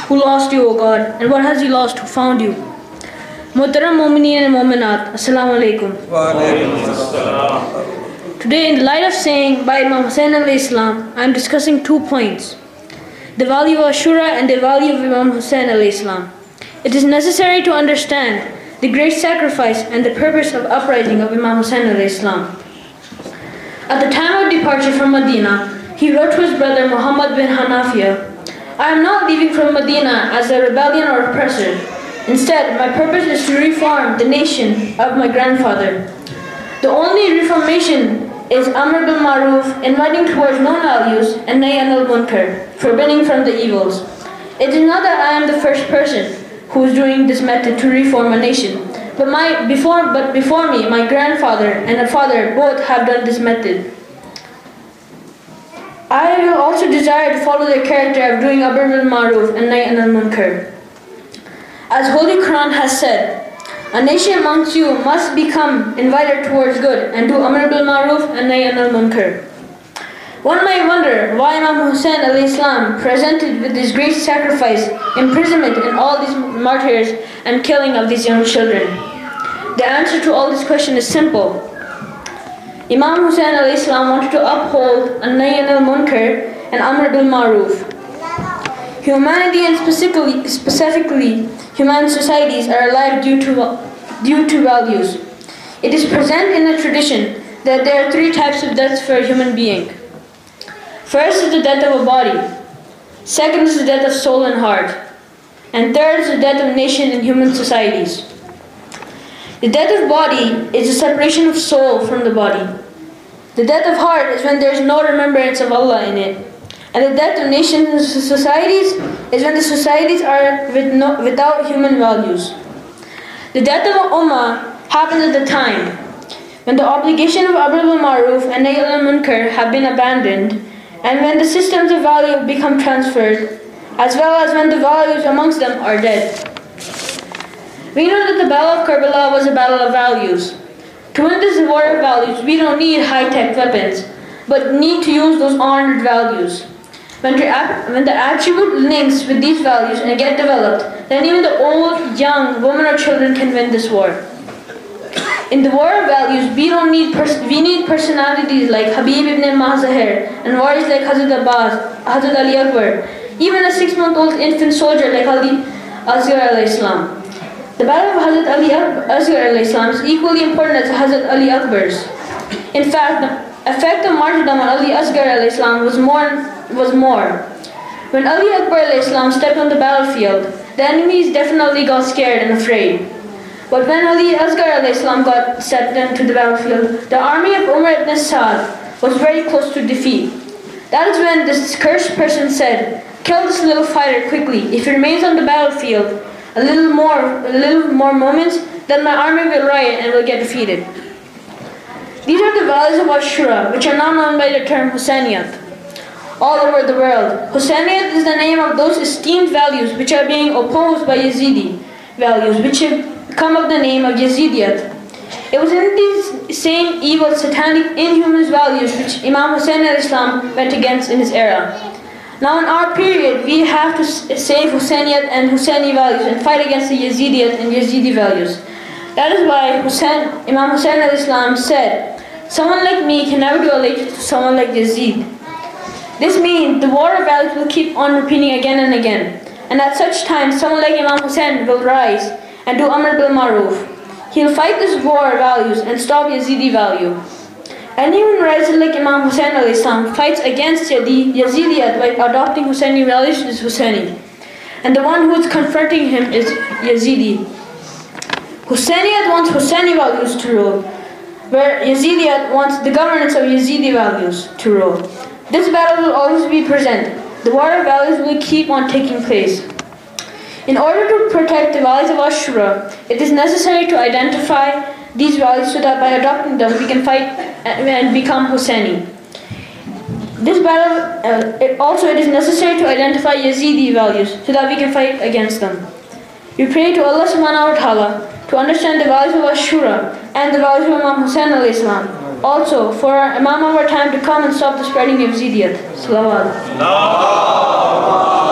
Who lost you, O God? And what has he lost who found you? Muhtaram Mu'mineen and Mu'minat, Assalamu alaikum. Today, in the light of saying by Imam Hussain alayhi salam, I am discussing 2 points. The value of Ashura and the value of Imam Hussain alayhi salam. It is necessary to understand the great sacrifice and the purpose of uprising of Imam Hussain alayhi salam. At the time of departure from Medina, he wrote to his brother Muhammad bin Hanafiya, I am not leaving from Medina as a rebellion or oppressor. Instead, my purpose is to reform the nation of my grandfather. The only reformation is Amr bil Maruf, inviting towards known values, and Nahy anil Munkar, forbidding from the evils. It is not that I am the first person who is doing this method to reform a nation, but before me, my grandfather and a father both have done this method. I will also desire to follow their character of doing Amr bil Maruf and Nahy anil Munkar. As Holy Quran has said, a nation amongst you must become invited towards good and do Amr bil Maruf and Nahy anil Munkar. One might wonder why Imam Hussain alayhi salam, presented with this great sacrifice, imprisonment and all these martyrs and killing of these young children. The answer to all this question is simple. Imam Hussain alayhi salam wanted to uphold Nahy anil Munkar and Amr bil Maruf. Humanity and specifically human societies are alive due to values. It is present in the tradition that there are 3 types of deaths for a human being. First is the death of a body. Second is the death of soul and heart. And third is the death of nation and human societies. The death of body is the separation of soul from the body. The death of heart is when there is no remembrance of Allah in it. And the death of nations and societies is when the societies are without human values. The death of an ummah happens at the time when the obligation of Amr bil Maruf and Nahy anil Munkar have been abandoned, and when the systems of value become transferred, as well as when the values amongst them are dead. We know that the Battle of Karbala was a battle of values. To win this war of values, we don't need high-tech weapons, but need to use those honored values. When the attribute links with these values and get developed, then even the old, young, women or children can win this war. In the war of values, we need personalities like Habib ibn Mahzahir and warriors like Hazrat Abbas, Hazrat Ali Akbar, even a 6-month-old infant soldier like Ali Asghar alayhi salam. The battle of Hazrat Ali Asghar alayhi salam is equally important as Hazrat Ali Akbar's. In fact, the effect of martyrdom on Ali Asghar alayhi salam was more. When Ali Akbar alayhi salam stepped on the battlefield, the enemies definitely got scared and afraid. But when Ali Asghar alayhi salam got set into the battlefield, the army of Umar ibn Sa'd was very close to defeat. That is when this cursed person said, kill this little fighter quickly. If he remains on the battlefield a little more moments, then my army will riot and will get defeated. These are the values of Ashura, which are now known by the term Hussainiyat. All over the world, Hussainiyat is the name of those esteemed values which are being opposed by Yazidi values, which have come of the name of Yazidiyat. It was in these same evil, satanic, inhuman values which Imam Hussain alayhi salam went against in his era. Now in our period, we have to save Hussainiyat and Hussaini values and fight against the Yazidiyat and Yazidi values. That is why Imam Hussain alayhi salam said, someone like me can never do a layat to someone like Yazid. This means the war of values will keep on repeating again and again. And at such times, someone like Imam Hussain will rise and do Amr bil Maruf. He'll fight this war of values and stop Yazidi value. Anyone rising like Imam Hussain alayhi salam fights against Yazidiyat by adopting Hussaini values is Hussaini. And the one who is confronting him is Yazidi. Hussainiyat wants Hussaini values to rule, where Yazidiyat wants the governance of Yazidi values to rule. This battle will always be present. The war of values will keep on taking place. In order to protect the values of Ashura, it is necessary to identify these values so that by adopting them we can fight and become Hussaini. This battle, it is necessary to identify Yazidi values so that we can fight against them. We pray to Allah subhanahu wa ta'ala to understand the values of Ashura and the values of Imam Hussain alayhi salam. Also, for our Imam of our time to come and stop the spreading of Yazidiyat. Salawat.